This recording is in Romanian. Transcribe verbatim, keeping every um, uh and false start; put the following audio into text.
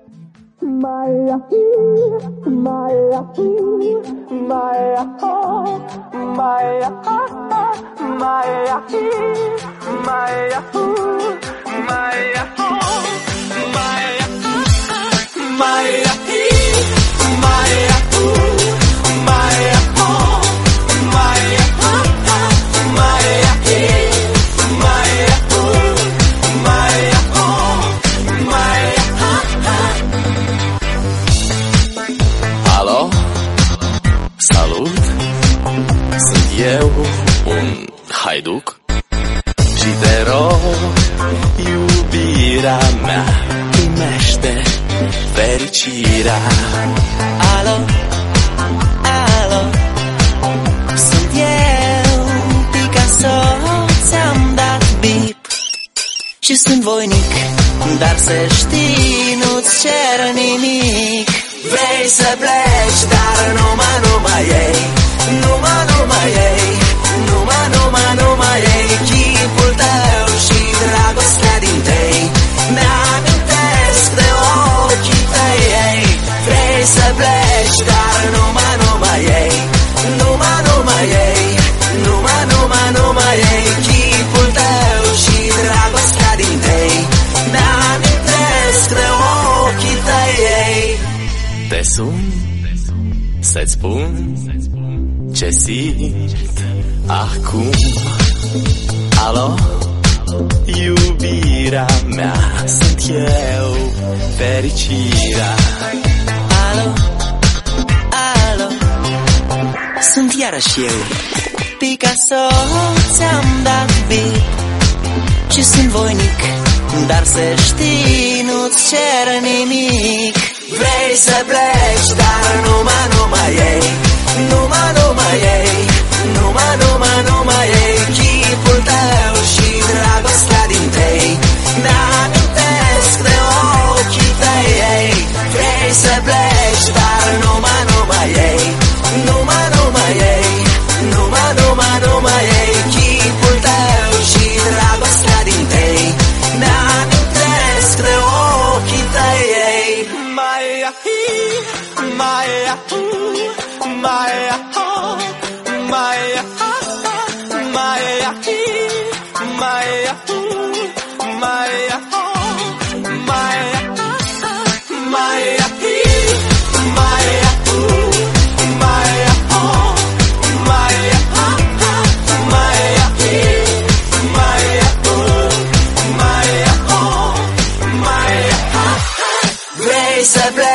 Maya, Maya, Maya, Maya, Maya, Maya, Maya, Maya, Maya. Eu un haiduc și te rog, iubirea mea, primește fericirea. Alo, alo, sunt eu, Picasso, ți-am dat bip și sunt voinic, dar să știi, nu-ți cer nimic. Vrei să pleci, dar numai, numai ei, numai, numai ei, numai, numai, numai ei, chipul tău și dragostea din tei, mi-amintesc de ochii tăi, ei. Vrei să pleci, dar numai, numai ei, numai, numai ei, numai, numai, numai ei, chipul tău și dragostea din tei, mi-amintesc de ochii tăi, ei. Te sun să-ți spun ce simt acum. Alo, iubirea mea, sunt eu, fericirea. Alo, alo, sunt iarăși eu, Picasso, ți-am dat bip și sunt voinic, dar să știi, nu-ți cer nimic. Vrei să pleci, dar numai, numai ei, numai, numai ei, numai, numai, numai ei, chipul tău și dragostea din tei, mi-amintesc de ochii tăi, ei. Vrei să pleci, dar numai, numai ei, numai, numai ei, numai, numai, numai ei, chipul tău și dragostea din tei, mi-amintesc de ochii tăi, ei. Maya, Maya, Maya, Maya, Maya, Maya, Maya, Maya, Maya, Vrei să pleci